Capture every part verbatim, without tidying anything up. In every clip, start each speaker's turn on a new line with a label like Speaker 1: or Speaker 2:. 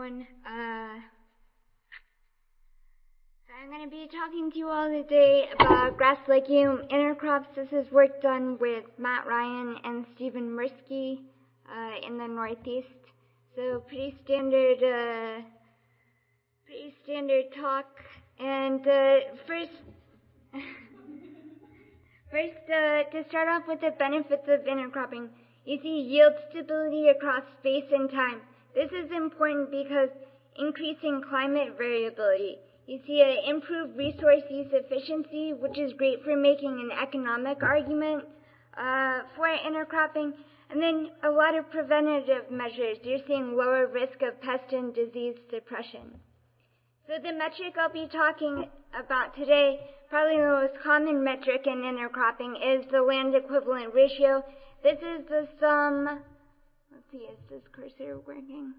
Speaker 1: everyone. Uh, so I'm going to be talking to you all today about grass legume intercrops. This is work done with Matt Ryan and Stephen Mirsky uh, in the Northeast. So pretty standard, uh, pretty standard talk. And uh, first, first uh, to start off with the benefits of intercropping, you see yield stability across space and time. This is important because increasing climate variability. You see an improved resource use efficiency, which is great for making an economic argument uh, for intercropping. And then a lot of preventative measures. You're seeing lower risk of pest and disease suppression. So the metric I'll be talking about today, probably the most common metric in intercropping, is the land equivalent ratio. This is the sum. Let's see, is this cursor working?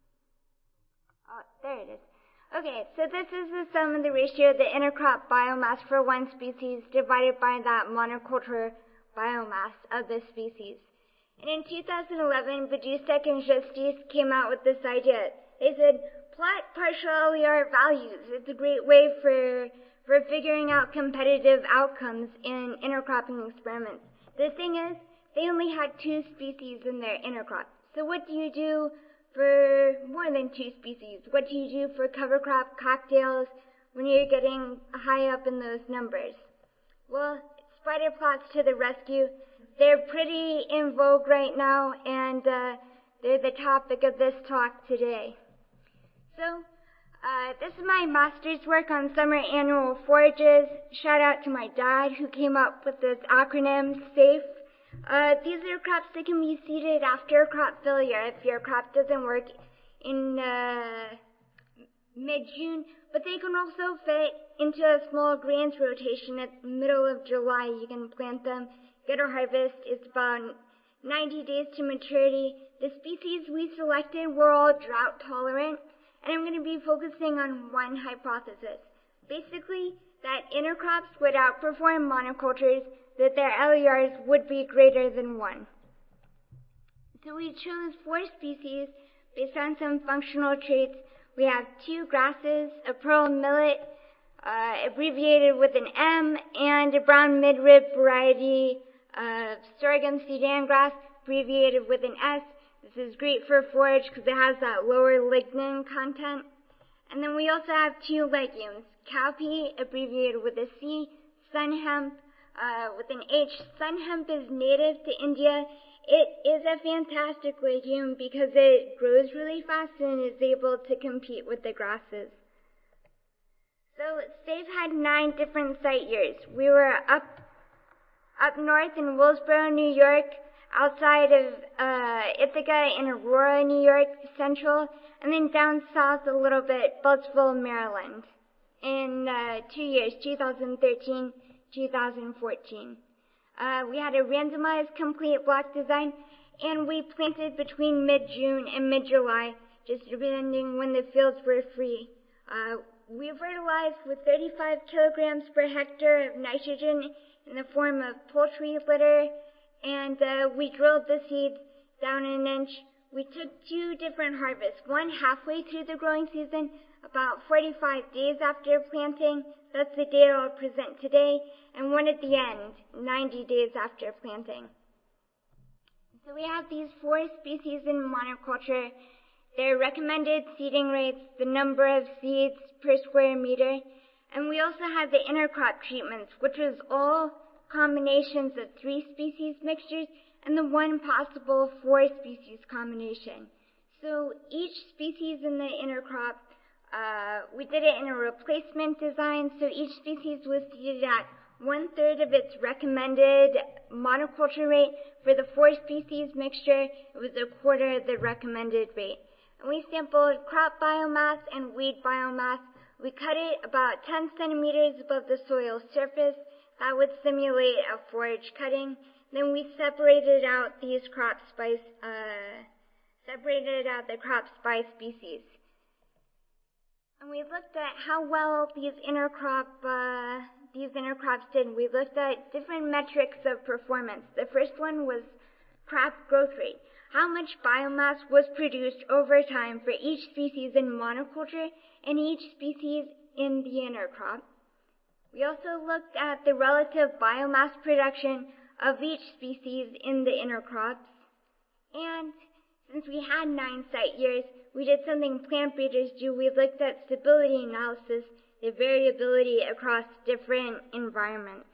Speaker 1: Oh, there it is. Okay, so this is the sum of the ratio of the intercrop biomass for one species divided by that monoculture biomass of the species. And in two thousand eleven, Badusek and Justice came out with this idea. They said, plot partial L E R values. It's a great way for, for figuring out competitive outcomes in intercropping experiments. The thing is, they only had two species in their intercrop. So what do you do for more than two species? What do you do for cover crop cocktails when you're getting high up in those numbers? Well, spider plots to the rescue. They're pretty in vogue right now, and uh, they're the topic of this talk today. So, uh, this is my master's work on summer annual forages. Shout out to my dad who came up with this acronym, SAFE. Uh, these are crops that can be seeded after crop failure if your crop doesn't work in uh, mid-June, but they can also fit into a small grains rotation at the middle of July. You can plant them, get a harvest. It's about ninety days to maturity. The species we selected were all drought tolerant, and I'm going to be focusing on one hypothesis. Basically, that intercrops would outperform monocultures, that their L E Rs would be greater than one. So we chose four species based on some functional traits. We have two grasses, a pearl millet, uh, abbreviated with an M, and a brown midrib variety of sorghum Sudan grass, abbreviated with an S. This is great for forage because it has that lower lignin content. And then we also have two legumes, cowpea, abbreviated with a C, sun hemp, Uh, with an H. Sun hemp is native to India. It is a fantastic legume because it grows really fast and is able to compete with the grasses. So SAFE had nine different site years. We were up up north in Willsboro, New York, outside of uh, Ithaca in Aurora, New York, Central, and then down south a little bit, Beltsville, Maryland, in uh, two years, two thousand thirteen. two thousand fourteen. Uh, we had a randomized complete block design, and we planted between mid-June and mid-July, just depending when the fields were free. Uh, we fertilized with thirty-five kilograms per hectare of nitrogen in the form of poultry litter, and uh, we drilled the seeds down an inch. We took two different harvests, one halfway through the growing season, about forty-five days after planting. That's the data I'll present today, and one at the end, ninety days after planting. So we have these four species in monoculture, their recommended seeding rates, the number of seeds per square meter, and we also have the intercrop treatments, which was all combinations of three species mixtures and the one possible four species combination. So each species in the intercrop, Uh, we did it in a replacement design, so each species was seeded at one-third of its recommended monoculture rate. For the four-species mixture, it was a quarter of the recommended rate. And we sampled crop biomass and weed biomass. We cut it about ten centimeters above the soil surface. That would simulate a forage cutting. Then we separated out these crops by, uh, separated out the crops by species. And we looked at how well these intercrop, uh, these intercrops did. We looked at different metrics of performance. The first one was crop growth rate. how much biomass was produced over time for each species in monoculture and each species in the intercrop. We also looked at the relative biomass production of each species in the intercrops. And since we had nine site years, we did something plant breeders do. We looked at stability analysis, the variability across different environments.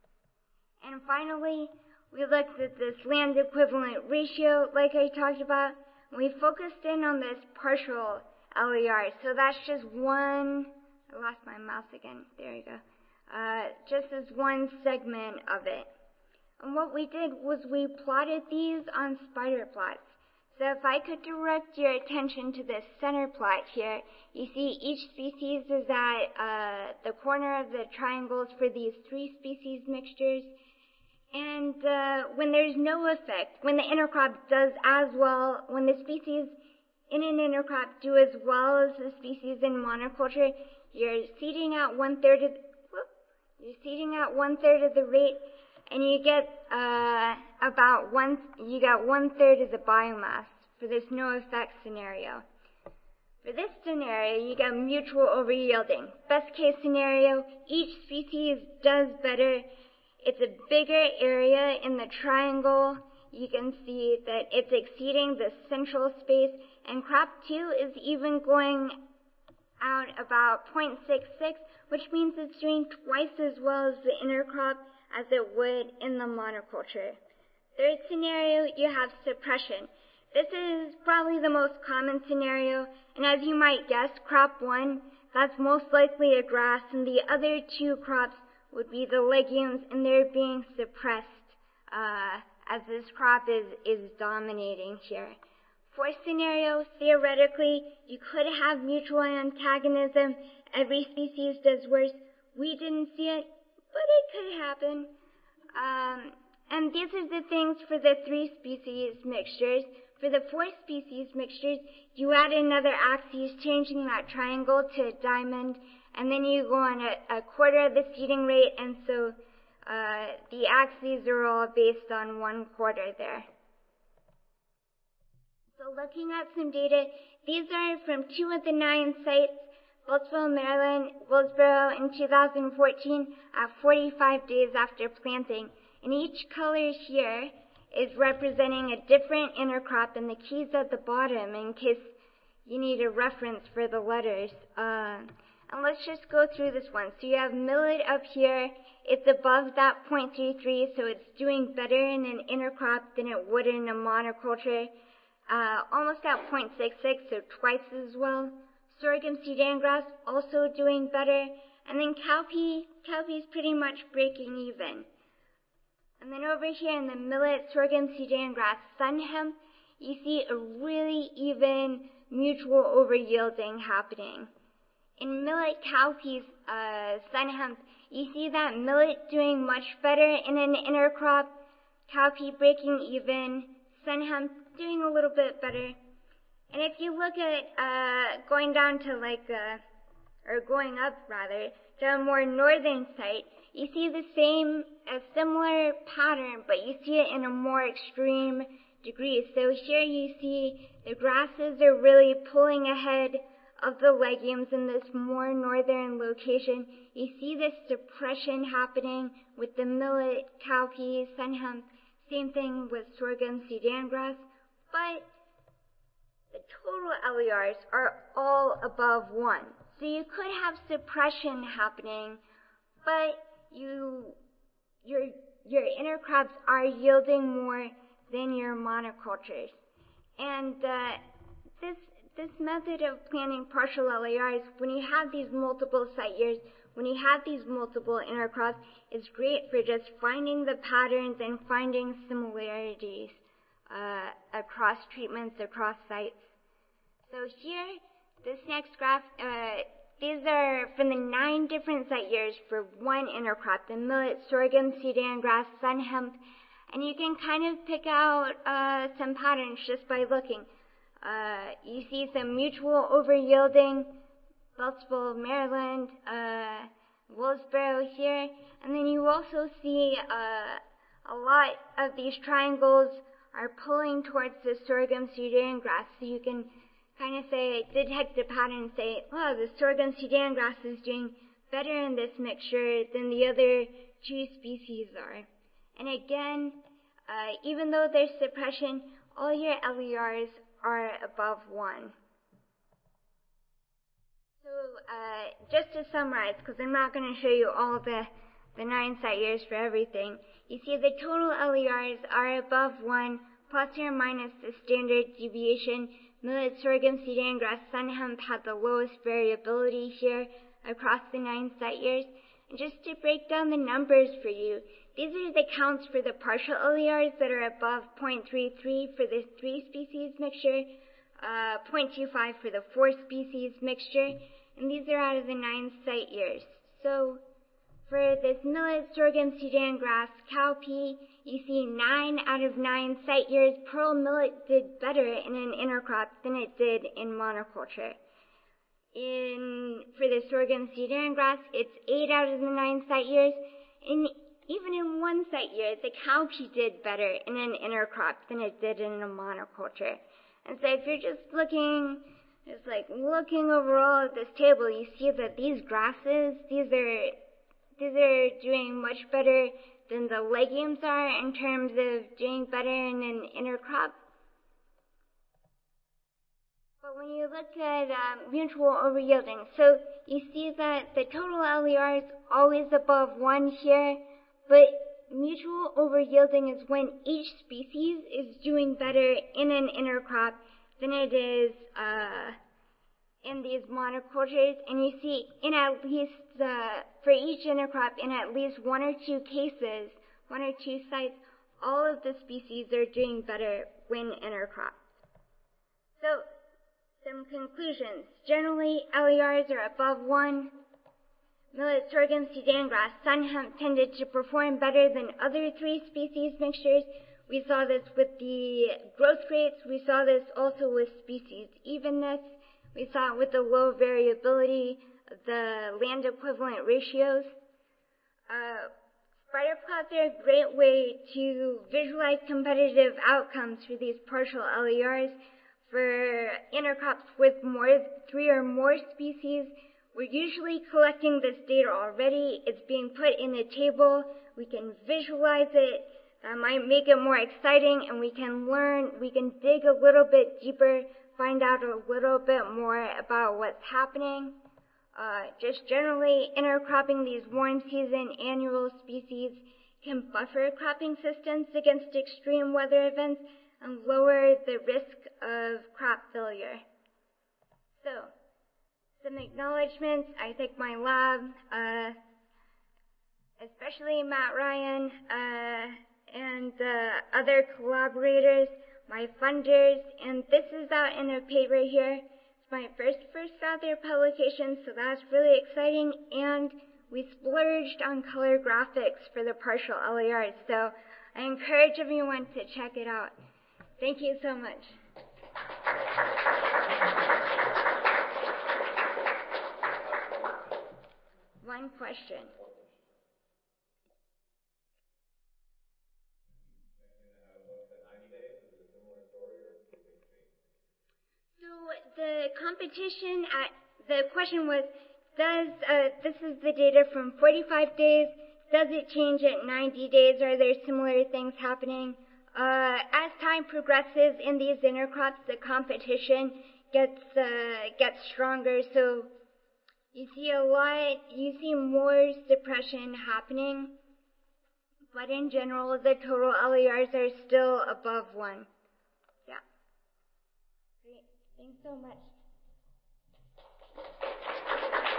Speaker 1: And finally, we looked at this land equivalent ratio, like I talked about. We focused in on this partial L E R. So that's just one, I lost my mouse again, there you go. Uh, just as one segment of it. And what we did was we plotted these on spider plots. So if I could direct your attention to this center plot here, you see each species is at uh, the corner of the triangles for these three species mixtures. And uh, when there's no effect, when the intercrop does as well, when the species in an intercrop do as well as the species in monoculture, you're seeding at one third of whoop, you're seeding at one third of the rate, and you get uh, about one you got one third of the biomass for this no effect scenario. For this scenario, you get mutual overyielding. Best case scenario, each species does better. It's a bigger area in the triangle. You can see that it's exceeding the central space, and crop two is even going out about zero point six six, which means it's doing twice as well as the intercrop as it would in the monoculture. Third scenario, you have suppression. This is probably the most common scenario, and as you might guess, crop one, that's most likely a grass, and the other two crops would be the legumes, and they're being suppressed uh, as this crop is, is dominating here. Fourth scenario, theoretically, you could have mutual antagonism. Every species does worse. We didn't see it, but it could happen. Um, and these are the things for the three species mixtures. For the four species mixtures, you add another axis, changing that triangle to a diamond, and then you go on a, a quarter of the seeding rate, and so uh, the axes are all based on one quarter there. So looking at some data, these are from two of the nine sites, Beltsville, Maryland, Willsboro in two thousand fourteen at forty-five days after planting. And each color here is representing a different intercrop, and the key's at the bottom in case you need a reference for the letters. Uh, and let's just go through this one. So you have millet up here. It's above that zero point three three, so it's doing better in an intercrop than it would in a monoculture. Uh, almost at zero point six six, so twice as well. Sorghum Sudan grass also doing better. And then cowpea, cowpea's pretty much breaking even. And then over here in the millet, sorghum, Sudan grass, sun hemp, you see a really even mutual overyielding happening. In millet, cowpeas, uh, sun hemp, you see that millet doing much better in an intercrop, cowpea breaking even, sun hemp doing a little bit better. And if you look at uh, going down to like, uh, or going up rather, to a more northern site, you see the same, a similar pattern, but you see it in a more extreme degree. So here you see the grasses are really pulling ahead of the legumes in this more northern location. You see this suppression happening with the millet, cowpea, sun hemp, same thing with sorghum, Sudan grass, but the total L E Rs are all above one. So you could have suppression happening, but you, your, your intercrops are yielding more than your monocultures. And uh, this, this method of planting partial L E Rs, when you have these multiple site years, when you have these multiple intercrops, is great for just finding the patterns and finding similarities uh, across treatments, across sites. So here, this next graph, uh, these are from the nine different site years for one intercrop, the millet, sorghum, Sudan grass, sun hemp, and you can kind of pick out uh, some patterns just by looking. Uh, you see some mutual overyielding, Beltsville, Maryland, uh, Willsboro here, and then you also see uh, a lot of these triangles are pulling towards the sorghum Sudan grass. So you can kind of say, detect a pattern and say, wow, the sorghum Sudan grass is doing better in this mixture than the other two species are. And again, uh, even though there's suppression, all your L E Rs are above one. So uh, just to summarize, because I'm not going to show you all the, the nine site years for everything, you see the total L E Rs are above one, plus or minus the standard deviation. Millet, sorghum, Sudan grass, sun hemp had the lowest variability here across the nine site years. And just to break down the numbers for you, these are the counts for the partial L E Rs that are above zero point three three for the three species mixture, uh, zero point two five for the four species mixture, and these are out of the nine site years. So for this millet, sorghum, Sudan grass, cowpea, you see nine out of nine site years, pearl millet did better in an intercrop than it did in monoculture. In, for the sorghum Sudan grass, it's eight out of the nine site years. And even in one site year, the cowpea did better in an intercrop than it did in a monoculture. And so if you're just looking, just like looking overall at this table, you see that these grasses, these are, these are doing much better than the legumes are in terms of doing better in an intercrop. But when you look at um, mutual overyielding, so you see that the total L E R is always above one here, but mutual overyielding is when each species is doing better in an intercrop than it is uh, in these monocultures. And you see in at least, uh, for each intercrop, in at least one or two cases, one or two sites, all of the species are doing better when intercropped. So, some conclusions. Generally, L E Rs are above one. Millet, sorghum, Sudan grass, sun hemp tended to perform better than other three species mixtures. We saw this with the growth rates. We saw this also with species evenness. We saw it with the low variability, the land equivalent ratios. Uh, spider plots are a great way to visualize competitive outcomes for these partial L E Rs. For intercrops with more, three or more species, we're usually collecting this data already. It's being put in a table. We can visualize it. That might make it more exciting, and we can learn, we can dig a little bit deeper, find out a little bit more about what's happening. Uh, just generally, intercropping these warm season annual species can buffer cropping systems against extreme weather events and lower the risk of crop failure. So, some acknowledgments. I thank my lab, uh, especially Matt Ryan, uh, and uh, other collaborators, my funders, and this is out in a paper here. It's my first first author publication, so that's really exciting, and we splurged on color graphics for the partial L E Rs, so I encourage everyone to check it out. Thank you so much. One question. So the competition at, the question was, does, uh, this is the data from forty-five days, does it change at ninety days? Are there similar things happening? Uh, as time progresses in these intercrops, the competition gets, uh, gets stronger, so you see a lot, you see more suppression happening, but in general, the total L E Rs are still above one. Yeah. Great. Thanks so much.